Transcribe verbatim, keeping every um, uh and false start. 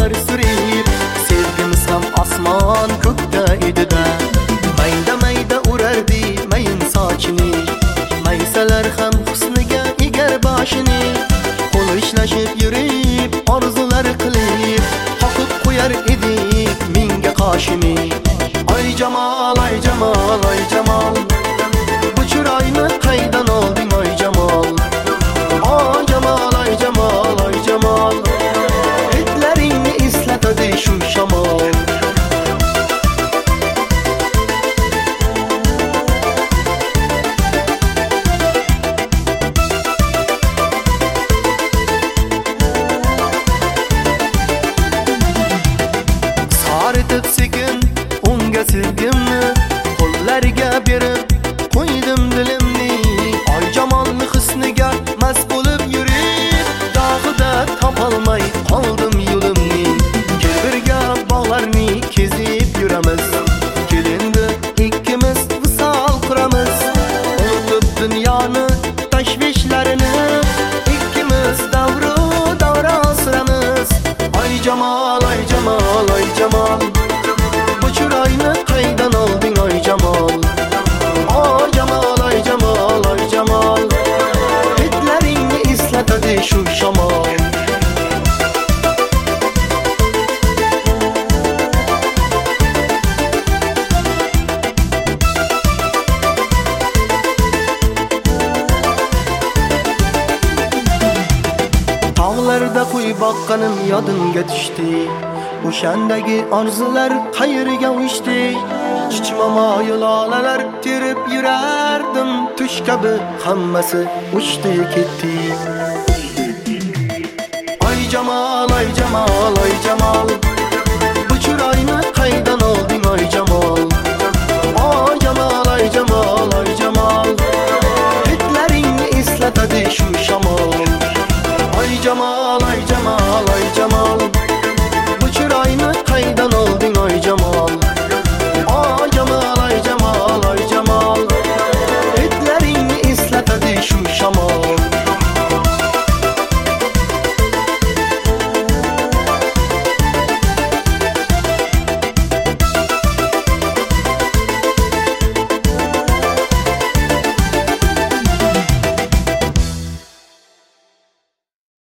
dağlar sürüp, sevgimiz ham osmon ko'kda edi-da. Mayda mayda urardi mayin sochini, maysalar ham husniga egar boshini. Qo'l ishlashib yurib, orzular qilib, qoqib qo'yar edik menga qoshini. Ay Jamol, ay Jamol, ay Jamol, bu chiroyni qaydan olding ay Jamol? Ay Jamol, ay Jamol, ay Jamol, etlaringni eslatadi shu shamol. Saritib sekin unga sevgimni, qo'llariga berib qo'ydim dilimni. Ay Jamolni husniga mast bo'lib yurib, dog'ida topolmay qoldim yo'limni. Kel birga bog'larni kezib yuramiz, kelindi ikkimiz visol quramiz. Unutib dunyoni tashvishlarini, ikkimiz davru davra suramiz. Ay Jamol, ay Jamol, ay Jamol, bu chiroyni qaydan olding ay Jamol? Ay Jamol, ay Jamol, ay Jamol, etlaringni eslatadi shu shamol. Tog'larda qo'y boqqanim yodimga tushdi, o'shandagi orzular qayerga uchdi? Chichmomoyi lolalar terib yurardim, tush kabi hammasi uchdi ketdi. Ay Jamol, ay Jamol, ay Jamol,